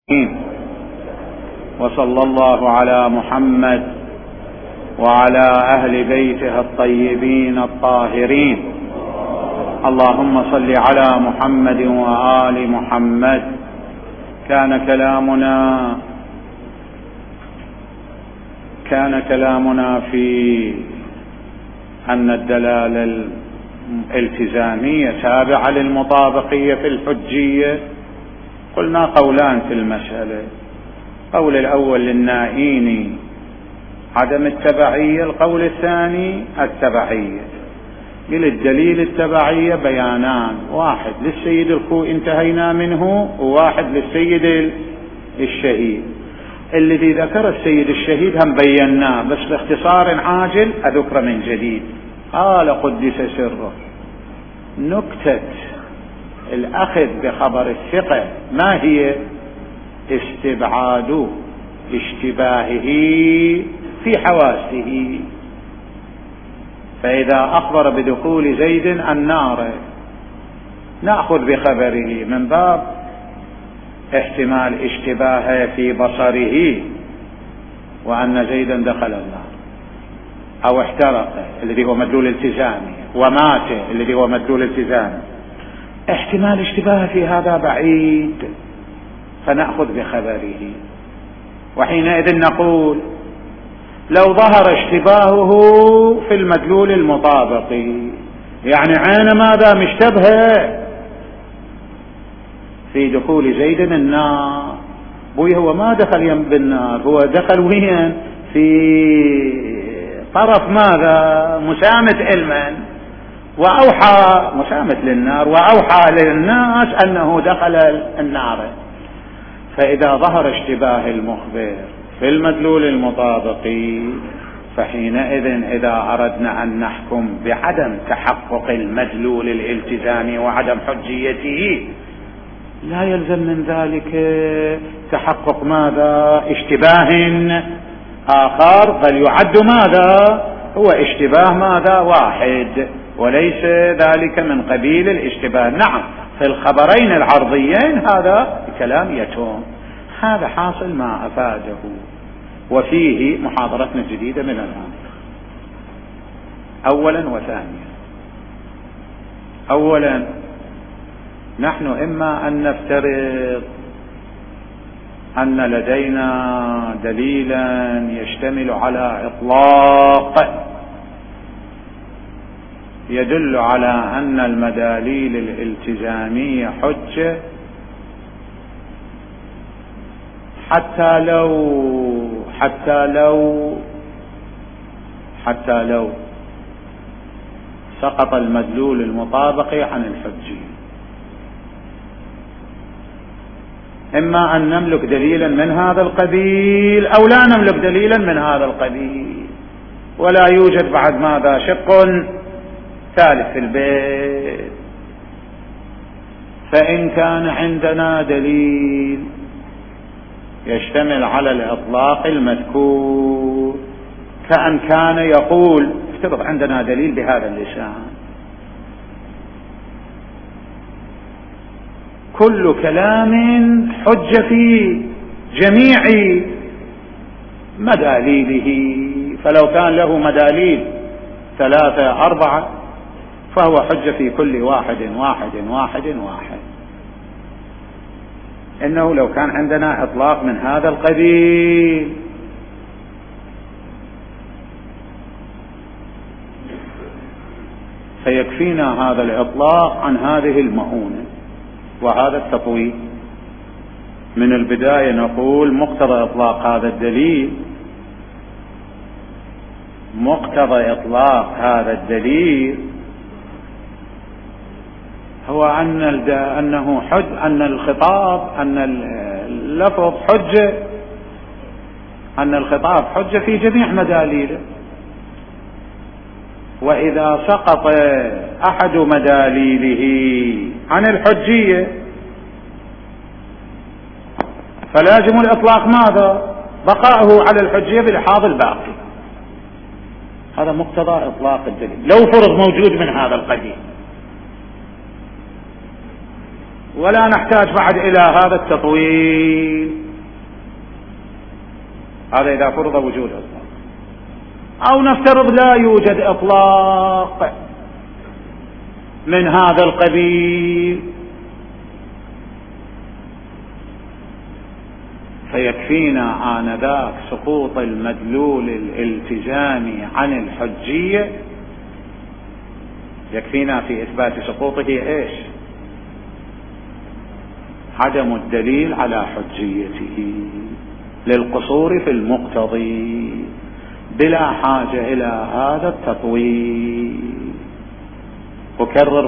وصلى الله على محمد وعلى أهل بيته الطيبين الطاهرين. اللهم صل على محمد وآل محمد. كان كلامنا في أن الدلالة الالتزامية تابعة للمطابقية في الحجية. قلنا قولان في المسألة. القول الأول للنائين عدم التبعية، القول الثاني التبعية. للدليل التبعية بيانان، واحد للسيد الخوئي انتهينا منه، وواحد للسيد الشهيد. الذي ذكر السيد الشهيد هم بيناه، بس باختصار عاجل أذكر من جديد. قال قدس سره: نكتة الأخذ بخبر الثقة ما هي؟ استبعاد اشتباهه في حواسه. فإذا أخبر بدخول زيد النار نأخذ بخبره من باب احتمال اشتباه في بصره، وأن زيدا دخل النار، أو احترق الذي هو مدلول التزامي، ومات الذي هو مدلول التزامي. احتمال اشتباه في هذا بعيد، فنأخذ بخبره. وحينئذ نقول لو ظهر اشتباهه في المدلول المطابق، يعني عين ماذا مشتبه في دخول زيد النار. بوي هو ما دخل بالنار، هو دخل وين؟ في طرف ماذا؟ مسامة علما، وأوحى مسامة للنار، وأوحى للناس أنه دخل النار. فإذا ظهر اشتباه المخبر في المدلول المطابق، فحينئذ إذا أردنا أن نحكم بعدم تحقق المدلول الالتزامي وعدم حجيته، لا يلزم من ذلك تحقق ماذا؟ اشتباه آخر، بل يعد ماذا؟ هو اشتباه ماذا؟ واحد، وليس ذلك من قبيل الاشتباه. نعم، في الخبرين العرضيين هذا الكلام يتم. هذا حاصل ما أفاده، وفيه محاضرتنا الجديدة من الآن. أولا وثانيا، أولا نحن إما أن نفترض أن لدينا دليلا يشتمل على إطلاق يدل على أن المداليل الالتزامية حجة، حتى لو سقط المدلول المطابق عن الحجية. إما أن نملك دليلا من هذا القبيل، أو لا نملك دليلا من هذا القبيل، ولا يوجد بعد ماذا؟ شق ثالث في البيت. فإن كان عندنا دليل يشتمل على الإطلاق المذكور، كأن كان يقول، افترض عندنا دليل بهذا اللسان: كل كلام حج في جميع مداليله. فلو كان له مداليل 3 4 فهو حج في كل واحد. إنه لو كان عندنا إطلاق من هذا القبيل، فيكفينا هذا الإطلاق عن هذه المؤونة وهذا التطويل. من البداية نقول مقتضى إطلاق هذا الدليل، مقتضى إطلاق هذا الدليل هو أنه حج، أن الخطاب، أن اللفظ حجة، أن الخطاب حجة في جميع مداليله. وإذا سقط أحد مداليله عن الحجية فلازم الإطلاق ماذا؟ بقاؤه على الحجية بلحاظ الباقي. هذا مقتضى إطلاق الدليل لو فرض موجود من هذا القبيل. ولا نحتاج بعد إلى هذا التطويل. هذا إذا فرض وجود إطلاق. أو نفترض لا يوجد إطلاق من هذا القبيل، فيكفينا آنذاك سقوط المدلول الالتزامي عن الحجية، يكفينا في إثبات سقوطه إيش؟ عدم الدليل على حجيته للقصور في المقتضي بلا حاجة إلى هذا التطويل. أكرر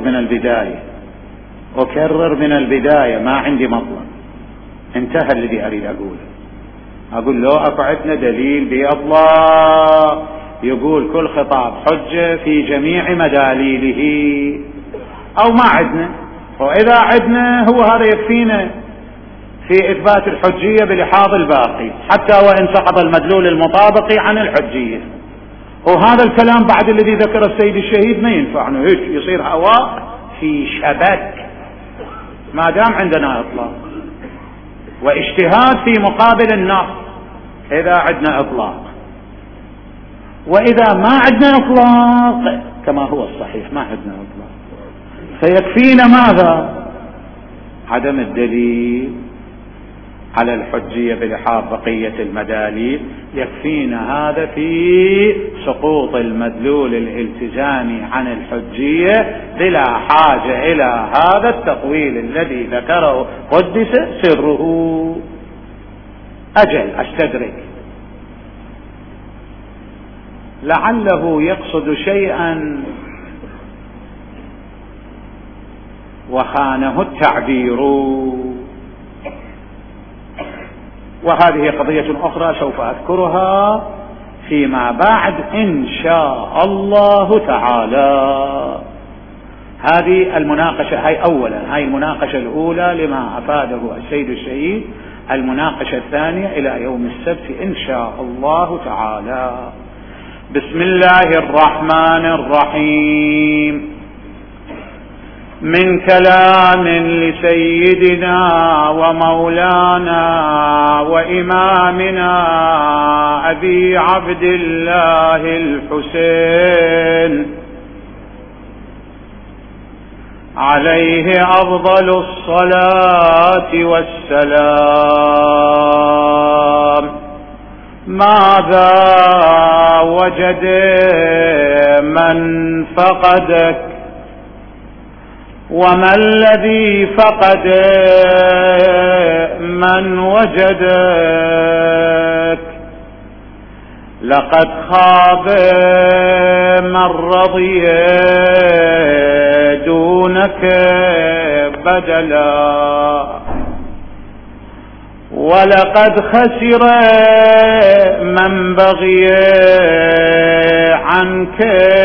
من البداية ما عندي مطلب، انتهى الذي أريد أقول لو أقعدنا دليل بإطلاق يقول كل خطاب حجة في جميع مداليله، أو ما عدنا، وإذا عدنا هو هذا يكفينا في إثبات الحجية بلحاظ الباقي حتى وإن سقط المدلول المطابق عن الحجية. وهذا الكلام بعد الذي ذكر السيد الشهيد ما ينفعنا، هيك يصير هواء في شبك ما دام عندنا إطلاق واجتهاد في مقابل النص إذا عندنا إطلاق. وإذا ما عندنا إطلاق كما هو الصحيح ما عندنا إطلاق، فيكفينا ماذا؟ عدم الدليل على الحجية بلحاظ بقية المداليل، يكفينا هذا في سقوط المدلول الالتزامي عن الحجية بلا حاجة إلى هذا التطويل الذي ذكره قدس سره. أجل أستدرك، لعله يقصد شيئا وخانه التعبير، وهذه قضية أخرى سوف أذكرها فيما بعد إن شاء الله تعالى. هذه المناقشة هاي المناقشة الأولى لما أفاده السيد الشهيد، المناقشة الثانية إلى يوم السبت إن شاء الله تعالى. بسم الله الرحمن الرحيم. من كلام لسيدنا ومولانا وإمامنا أبي عبد الله الحسين عليه أفضل الصلاة والسلام. ماذا وجد من فقدك وما الذي فقد من وجدك؟ لقد خاب من رضي دونك بدلا، ولقد خسر من بغي عنك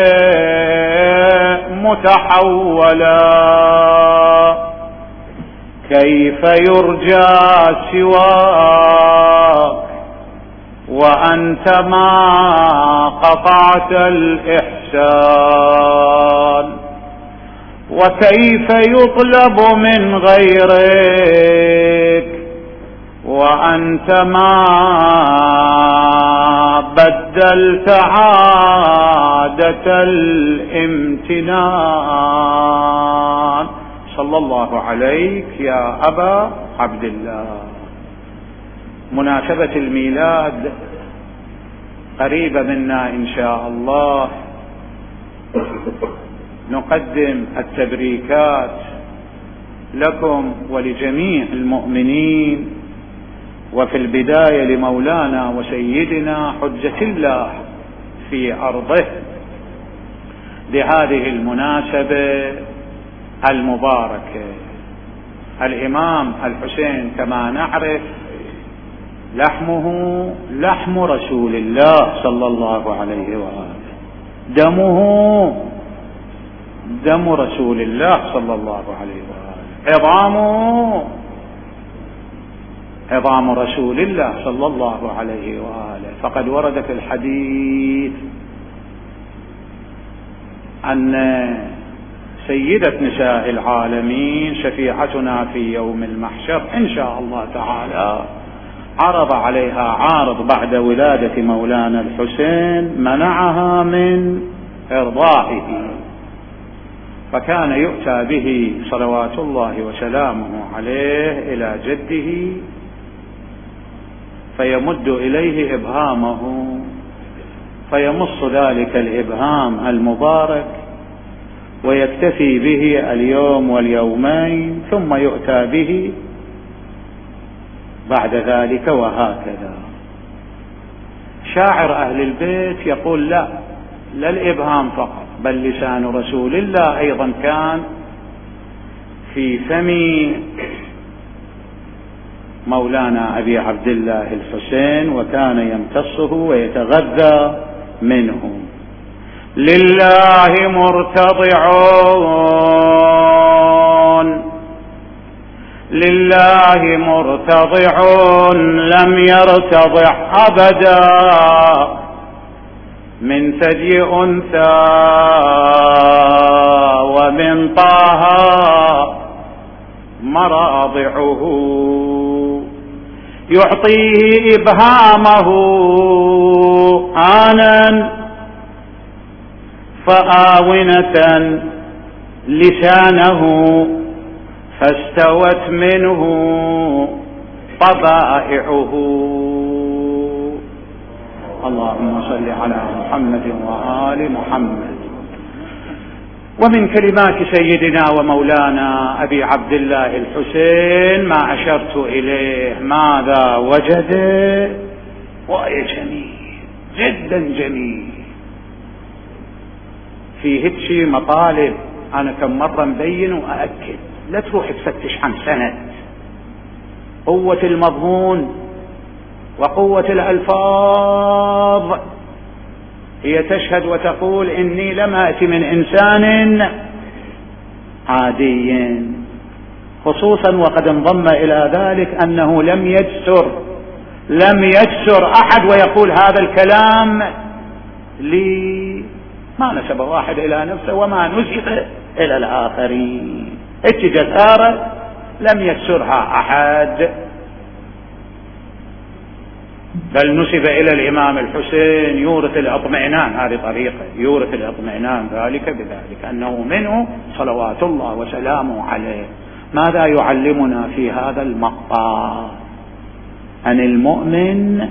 متحولا. كيف يرجى سواك وأنت ما قطعت الإحسان؟ وكيف يطلب من غيرك وأنت ما بدلت عادة الامتنان؟ صلى الله عليك يا أبا عبد الله. مناسبة الميلاد قريبة منا إن شاء الله، نقدم التبريكات لكم ولجميع المؤمنين، وفي البداية لمولانا وسيدنا حجة الله في أرضه لهذه المناسبة المباركة. الإمام الحسين كما نعرف لحمه لحم رسول الله صلى الله عليه وآله، دمه دم رسول الله صلى الله عليه وآله، عظامه عظام رسول الله صلى الله عليه وآله. فقد ورد في الحديث أن سيدة نساء العالمين شفيعتنا في يوم المحشر إن شاء الله تعالى عرض عليها عارض بعد ولادة مولانا الحسين منعها من إرضاعه، فكان يؤتى به صلوات الله وسلامه عليه إلى جده فيمد إليه إبهامه فيمص ذلك الإبهام المبارك ويكتفي به اليوم واليومين ثم يؤتى به بعد ذلك، وهكذا. شاعر أهل البيت يقول لا الإبهام فقط، بل لسان رسول الله أيضا كان في فم مولانا أبي عبد الله الحسين وكان يمتصه ويتغذى منه. لله مرتضعون، لله مرتضعون لم يرتضع أبدا من ثدي أنثى ومن طه مراضعه، يعطيه إبهامه آنا فآونة لسانه فاستوت منه طبائعه. اللهم صل على محمد وآل محمد. ومن كلمات سيدنا ومولانا أبي عبد الله الحسين ما أشرت إليه، ماذا وجد؟ وهي جميل جدا جميل، فيه هيك مطالب أنا كم مرة مبين وأأكد، لا تروح تفتش عن سند. قوة المضمون وقوة الألفاظ هي تشهد وتقول إني لم آتي من إنسان عادي، خصوصا وقد انضم إلى ذلك أنه لم يجسر أحد ويقول هذا الكلام لي، ما نسب واحد إلى نفسه وما نسب إلى الآخرين، جسارة لم يجسرها أحد، بل نسب إلى الإمام الحسين يورث الاطمئنان، هذه طريقة يورث الاطمئنان ذلك بذلك أنه منه صلوات الله وسلامه عليه. ماذا يعلمنا في هذا المقطع؟ أن المؤمن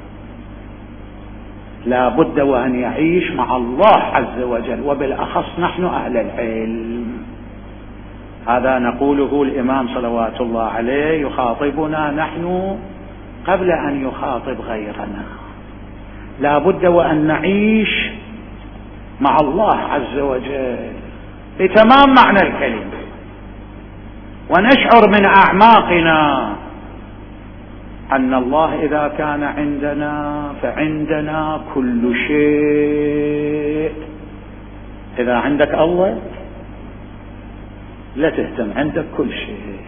لا بد وأن يعيش مع الله عز وجل، وبالأخص نحن أهل العلم. هذا نقوله الإمام صلوات الله عليه يخاطبنا نحن قبل أن يخاطب غيرنا. لا بد وأن نعيش مع الله عز وجل بتمام معنى الكلمة، ونشعر من أعماقنا أن الله إذا كان عندنا فعندنا كل شيء. إذا عندك الله لا تهتم، عندك كل شيء.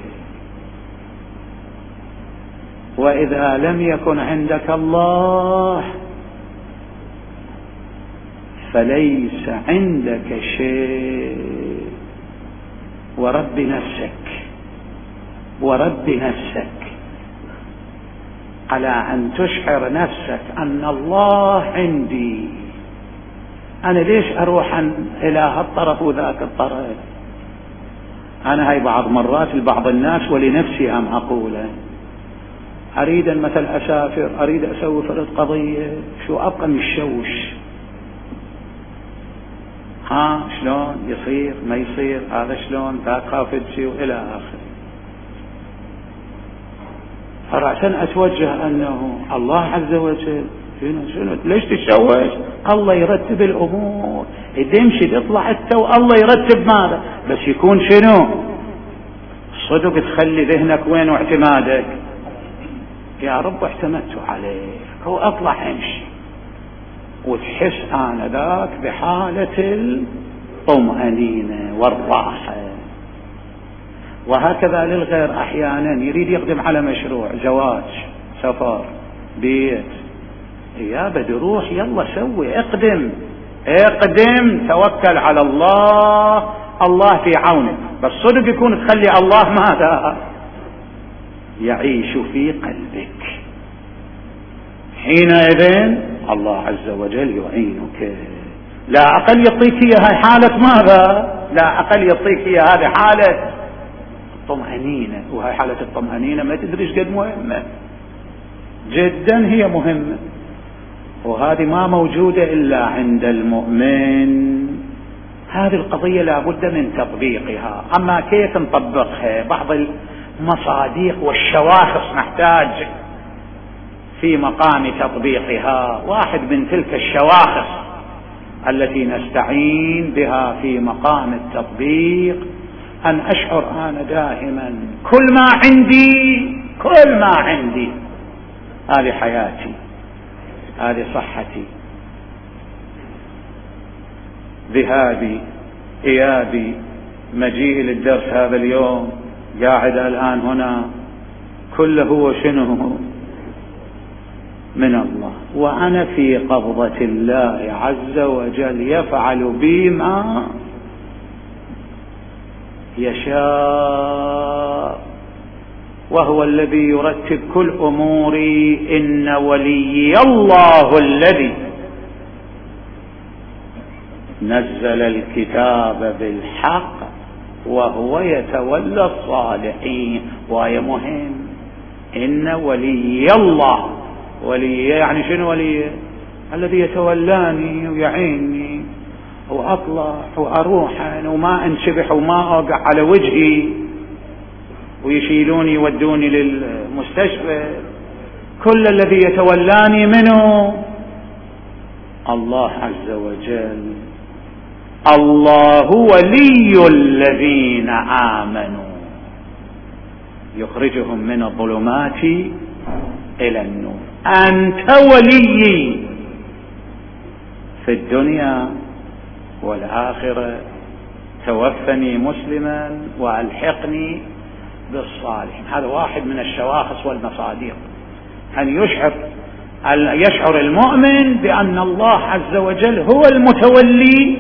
وإذا لم يكن عندك الله فليس عندك شيء. ورب نفسك على أن تشعر نفسك أن الله عندي. أنا ليش أروح إلى هالطرف وذاك الطرف؟ أنا هاي بعض مرات لبعض الناس ولنفسي هم أقوله، أريد مثل أسافر، أريد أسوي فرد قضية، شو أبقى مشوش، شلون يصير ما يصير، هذا شلون ذاك خافت شيء وإلى آخره. فرأسا أتوجه أنه الله عز وجل شنو ليش تشوش؟ الله يرتب الأمور، تمشي تطلع انت والله يرتب ماذا، بس يكون شنو صدق، تخلي ذهنك وين واعتمادك؟ يا رب اعتمدت عليك، هو اطلع امشي، وتحس آنذاك بحالة الطمأنينة والراحة. وهكذا للغير أحيانا يريد يقدم على مشروع زواج، سفر، بيت، يا بدي روح يلا سوي، اقدم توكل على الله، الله في عونك. بس صدق يكون تخلي الله ماذا يعيش في قلبك. حينئذ الله عز وجل يعينك. لا أقل يعطيك هاي حالة ماذا؟ لا أقل يعطيك هذه حالة الطمأنينة، وهي حالة الطمأنينة ما تدري ايش قد مهمة جدا، هي مهمة، وهذه ما موجودة إلا عند المؤمن. هذه القضية لا بد من تطبيقها. أما كيف نطبقها؟ بعض المصادق والشواخص نحتاج في مقام تطبيقها. واحد من تلك الشواخص التي نستعين بها في مقام التطبيق أن أشعر أنا دائما كل ما عندي هذه حياتي، هذه صحتي، ذهابي إيابي، مجيئي للدرس هذا اليوم، قاعد الآن هنا، كله هو شنو؟ من الله، وأنا في قبضة الله عز وجل يفعل بي ما يشاء، وهو الذي يرتب كل أموري. إن وليي الله الذي نزل الكتاب بالحق وهو يتولى الصالحين. وهي مهم، إن ولي الله، ولي يعني شنو؟ ولي الذي يتولاني ويعيني وأطلع وأروح وما أنشبح وما أوقع على وجهي ويشيلوني يودوني للمستشفى. كل الذي يتولاني منه الله عز وجل. الله ولي الذين آمنوا يخرجهم من الظلمات إلى النور. أنت وليي في الدنيا والآخرة، توفني مسلما وألحقني بالصالحين. هذا واحد من الشواخص والمصادق، أن يشعر المؤمن بأن الله عز وجل هو المتولي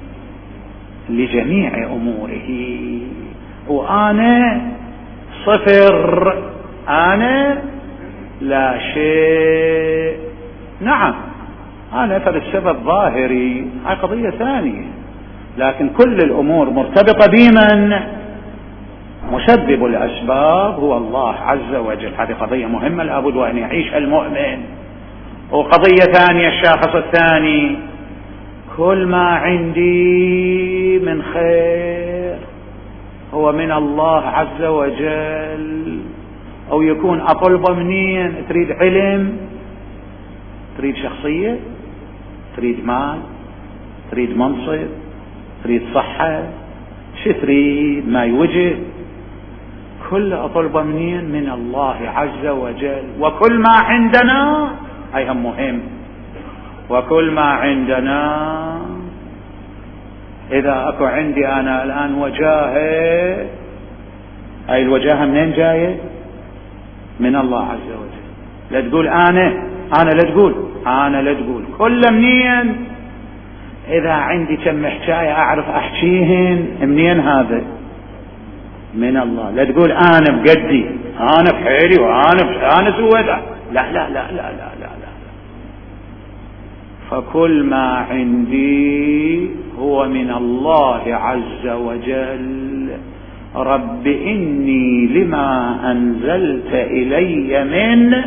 لجميع أموره، وأنا صفر، أنا لا شيء. نعم أنا فالسبب ظاهري، هاي قضية ثانية، لكن كل الأمور مرتبطة بمن؟ مسبب الأسباب هو الله عز وجل. هذه قضية مهمة لابد وأن يعيش المؤمن. وقضية ثانية، الشاخص الثاني، كل ما عندي من خير هو من الله عز وجل. أو يكون أطلبه منين؟ تريد علم، تريد شخصية، تريد مال، تريد منصب، تريد صحة، شو تريد؟ ما يوجد. كل أطلبه منين؟ من الله عز وجل. وكل ما عندنا، أي هم مهم، وكل ما عندنا، إذا أكو عندي أنا الآن وجاهة، أي الوجاهة منين جاية؟ من الله عز وجل. لا تقول أنا لا تقول كل منين؟ إذا عندي كم حكاية أعرف أحكيهن، منين هذا؟ من الله. لا تقول أنا بقدي، أنا بحيلي، وأنا سويت. لا لا لا لا لا لا لا. فكل ما عندي هو من الله عز وجل. رب إني لما أنزلت إلي من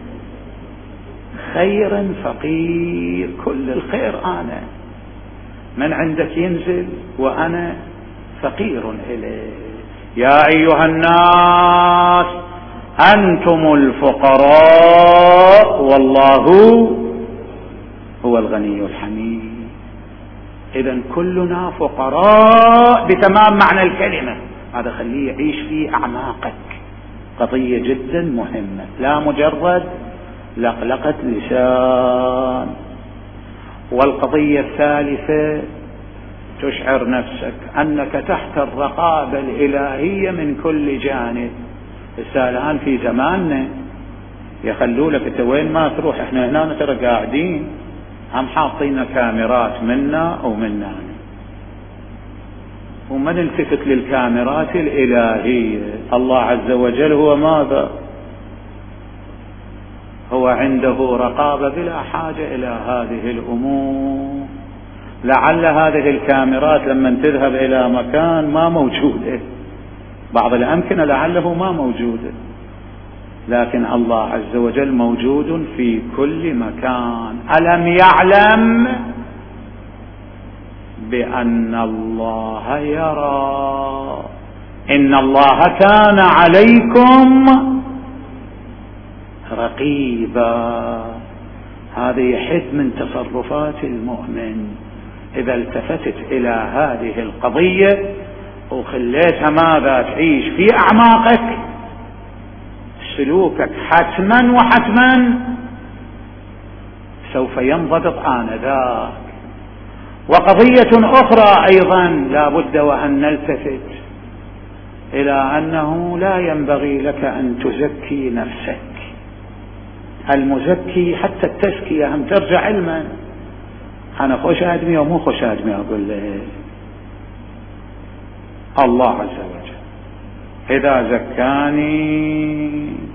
خير فقير. كل الخير أنا من عندك ينزل، وأنا فقير إليه. يا أيها الناس أنتم الفقراء والله هو الغني الحميد. إذن كلنا فقراء بتمام معنى الكلمة. هذا خليه يعيش في أعماقك. قضية جدا مهمة، لا مجرد لقلقة لسان. والقضية الثالثة، تشعر نفسك أنك تحت الرقابة الإلهية من كل جانب. الآن في زماننا يخلوا لك انت وين ما تروح، احنا هنا ترى قاعدين هم حاطين كاميرات منا ومنا، وما نلتفت للكاميرات الإلهية. الله عز وجل هو ماذا؟ هو فهو عنده رقابة بلا حاجة إلى هذه الأمور. لعل هذه الكاميرات لما تذهب إلى مكان ما موجودة، بعض الأمكنة لعله ما موجودة، لكن الله عز وجل موجود في كل مكان. ألم يعلم بأن الله يرى؟ إن الله كان عليكم رقيبا. هذا يحد من تصرفات المؤمن. إذا التفتت إلى هذه القضية وخليتها ماذا تعيش في أعماقك، سلوكك حتما وحتما سوف ينضبط آنذاك. وقضية أخرى أيضا لا بد وأن نلتفت إلى أنه لا ينبغي لك أن تزكي نفسك. المزكي حتى التزكية هم ترجع علما. أنا خوش آدمي ومو خوش آدمي أقول له الله عز وجل إذا زكاني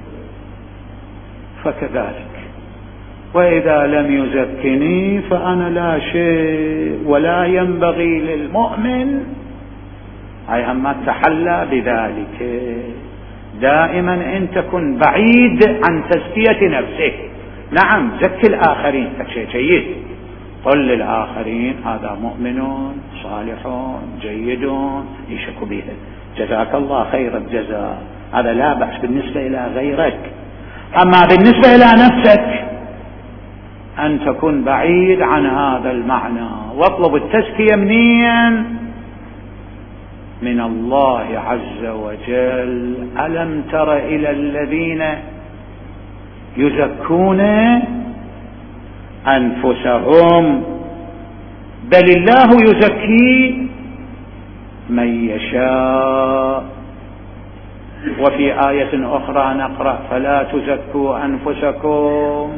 فكذلك، وإذا لم يزكني فأنا لا شيء. ولا ينبغي للمؤمن أي هم تحلى بذلك. دائما أن تكن بعيد عن تزكية نفسك. نعم زكي الآخرين شيء جيد، قل للآخرين هذا مؤمن صالح جيد يشك به، جزاك الله خير الجزاء، هذا لا بأس بالنسبة إلى غيرك. أما بالنسبة إلى نفسك أن تكون بعيد عن هذا المعنى. واطلب التزكية منين؟ من الله عز وجل. ألم تر إلى الذين يزكون أنفسهم بل الله يزكي من يشاء. وفي آية أخرى نقرأ فلا تزكوا أنفسكم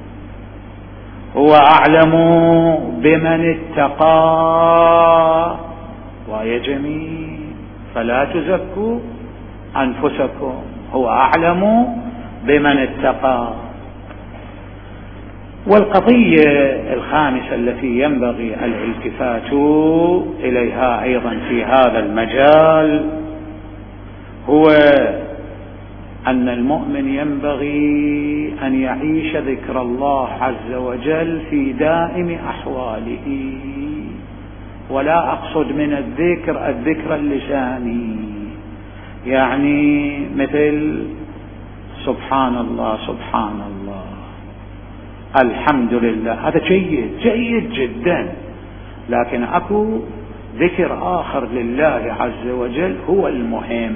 هو أعلم بمن اتقى. وآية جميل، فلا تزكوا أنفسكم هو أعلم بمن اتقى. والقضية الخامسة التي ينبغي الالتفات إليها أيضا في هذا المجال هو أن المؤمن ينبغي أن يعيش ذكر الله عز وجل في دائم أحواله. ولا أقصد من الذكر اللساني، يعني مثل سبحان الله سبحان الله الحمد لله، هذا جيد جدا، لكن أكو ذكر آخر لله عز وجل هو المهم.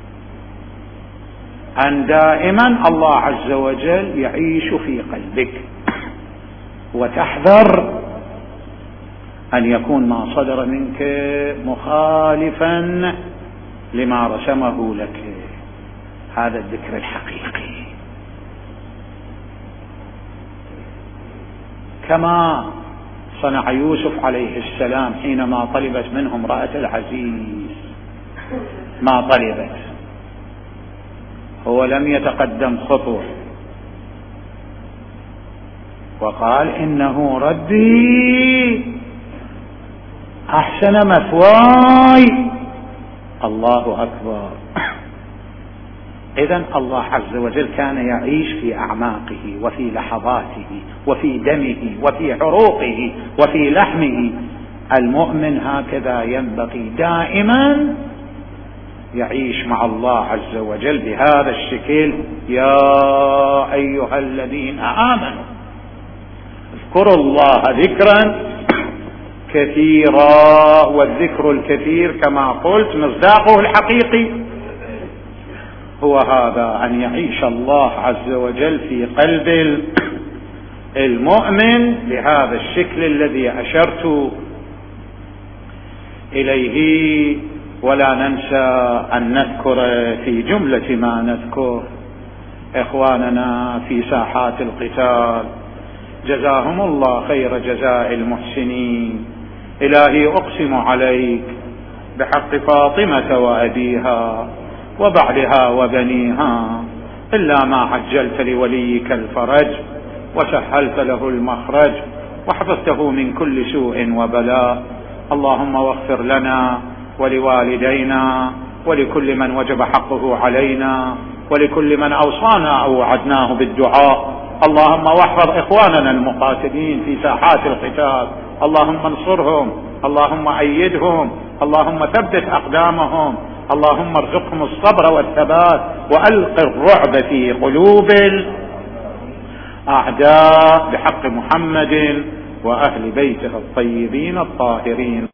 أن دائما الله عز وجل يعيش في قلبك، وتحذر أن يكون ما صدر منك مخالفا لما رسمه لك. هذا الذكر الحقيقي، كما صنع يوسف عليه السلام حينما طلبت منه امرأة العزيز. ما طلبت، هو لم يتقدم خطوة وقال إنه ربي أحسن مثواي. الله أكبر. إذن الله عز وجل كان يعيش في أعماقه وفي لحظاته وفي دمه وفي عروقه وفي لحمه. المؤمن هكذا ينبغي دائما يعيش مع الله عز وجل بهذا الشكل. يا أيها الذين آمنوا اذكروا الله ذكرا كثيرا. والذكر الكثير كما قلت مصداقه الحقيقي هو هذا، أن يعيش الله عز وجل في قلب المؤمن بهذا الشكل الذي أشرت إليه. ولا ننسى أن نذكر في جملة ما نذكر إخواننا في ساحات القتال، جزاهم الله خير جزاء المحسنين. إلهي أقسم عليك بحق فاطمة وأبيها وبعلها وبنيها إلا ما عجلت لوليك الفرج وسهلت له المخرج وحفظته من كل سوء وبلاء. اللهم واغفر لنا ولوالدينا ولكل من وجب حقه علينا ولكل من أوصانا أو وعدناه بالدعاء. اللهم واحفظ إخواننا المقاتلين في ساحات القتال، اللهم انصرهم، اللهم أيدهم، اللهم ثبت أقدامهم، اللهم ارزقهم الصبر والثبات وألق الرعب في قلوب الأعداء بحق محمد وأهل بيته الطيبين الطاهرين.